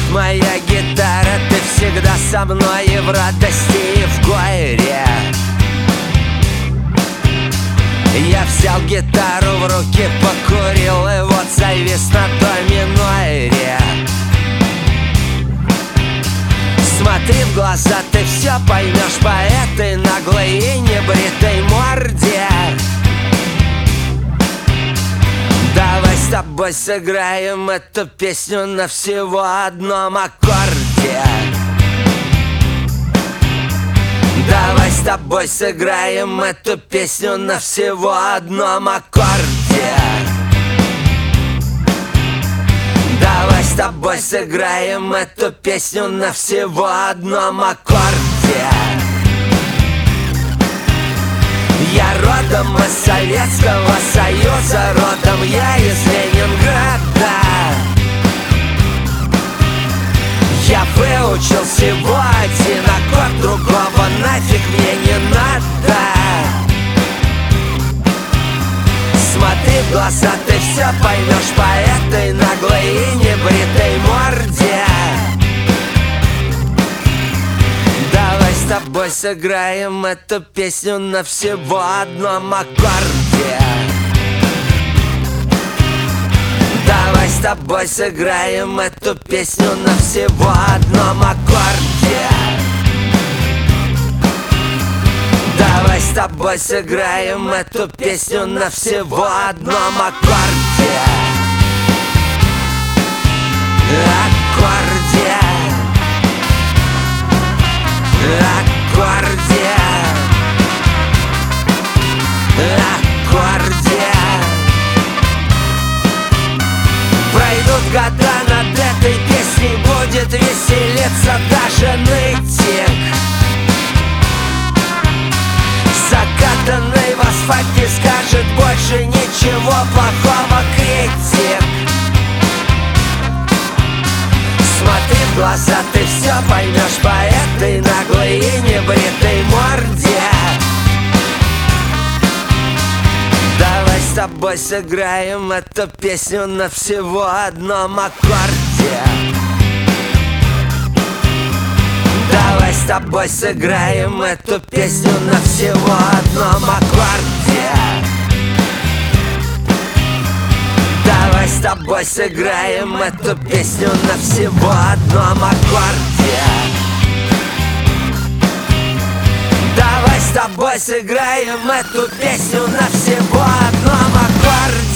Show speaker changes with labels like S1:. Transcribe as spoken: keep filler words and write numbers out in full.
S1: моя гитара, ты всегда со мной и в радости, и в горе. Я взял гитару в руки, покурил и вот завис на до миноре. Смотри в глаза, ты все поймешь по этой наглой и небритой морде. Давай с тобой сыграем эту песню на всего одном аккорде. Давай с тобой сыграем эту песню на всего одном аккорде. Давай с тобой сыграем эту песню на всего одном аккорде. Я родом из Советского Союза, родом я из Ленинграда. Я выучил всего один аккорд, другого нафиг мне не надо. Смотри в глаза, ты все поймешь по этой наглой и небритой морде. Давай с тобой сыграем эту песню на всего одном аккорде. Давай с тобой сыграем эту песню на всего одном аккорде. Давай с тобой сыграем эту песню на всего одном аккорде. Аккорде. Аккорде. Аккорде. Пройдут года, над этой песней будет веселиться даже нытик. Закатанный в асфальте скажет больше ничего плохого критик. Смотри в глаза, ты все поймешь по этой наглой и небритой морде. Давай с тобой сыграем эту песню на всего одном аккорде. Давай с тобой сыграем эту песню на всего одном аккорде. Давай с тобой сыграем эту песню на всего одном аккорде. Давай с тобой сыграем эту песню на всего одном аккорде.